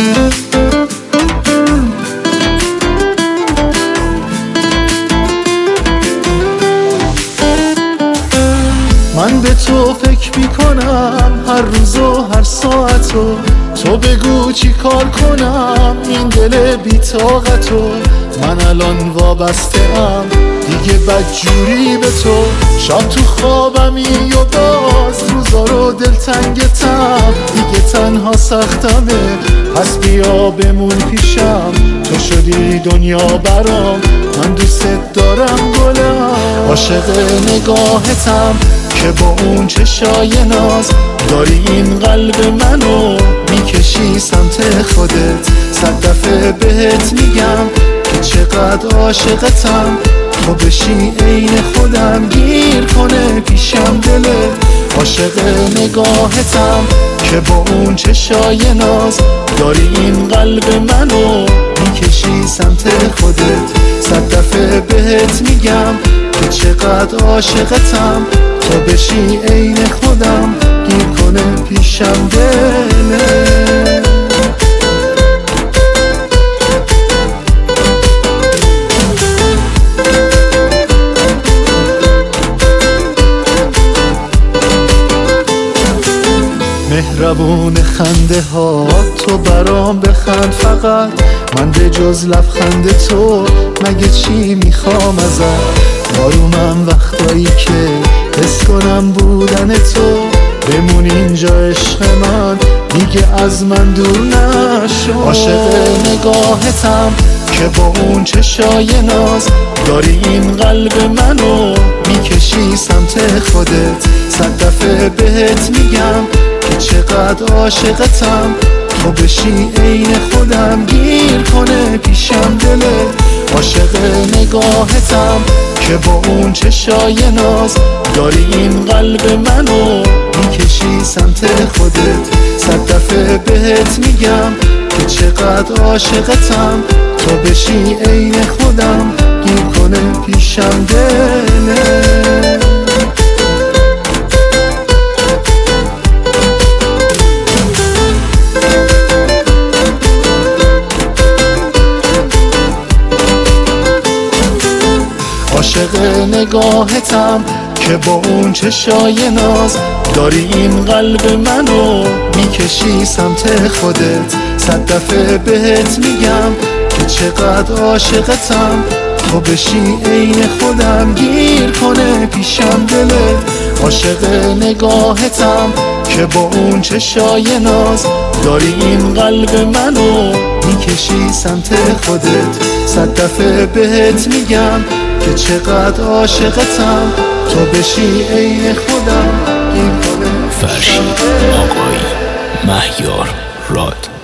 من به تو فکر میکنم هر روز و هر ساعتو، تو بگو چی کار کنم این دل بی‌طاقتو. من الان وابسته ام دیگه بدجوری به تو، شب تو خوابمی و باز روزا رو دلتنگتم. دیگه تنها سختمه پس بیا بمون پیشم، تو شدی دنیا برام، من دوست دارم گلم. عاشق نگاهتم که با اون چشای ناز داری این قلب منو میکشی سمت خودت. 100 دفعه بهت میگم که چقدر عاشقتم، تو بشی عین خودم گیر کنه پیشم دلت. عاشق نگاهتم که با اون چشای ناز داری این قلب منو میکشی سمت خودت. 100 دفعه بهت میگم که چقدر عاشقتم، تو بشی عین خودم گیر کنه پیشم دلت. مهربون خنده ها تو برام بخند فقط، من به جز لبخند تو مگه چی میخوام ازت. آرومم وقتایی که حس کنم بودن تو، بمون اینجا عشق من دیگه از من دور نشو. عاشق نگاهتم که با اون چشای ناز داری این قلب منو میکشی سمت خودت. 100 دفعه بهت میگم که چقدر عاشقتم، تو بشی عین خودم گیر کنه پیشم دلت. عاشق نگاهتم که با اون چشای ناز داری این قلب منو میکشی سمت خودت. 100 دفعه بهت میگم که چقدر عاشقتم، تو بشی عین خودم گیر کنه پیشم دلت. عاشق نگاهتم که با اون چشای ناز داری این قلب منو میکشی سمت خودت. 100 دفعه بهت میگم که چقدر عاشقتم، تو بشی عین خودم گیر کنه پیشم دلت. عاشق نگاهتم که با اون چشای ناز داری این قلب منو میکشی سمت خودت. 100 دفعه بهت میگم که چقدر عاشقتم، تو بشی عین خودم گیر کنه. فرشید آقایی، مهیار راد.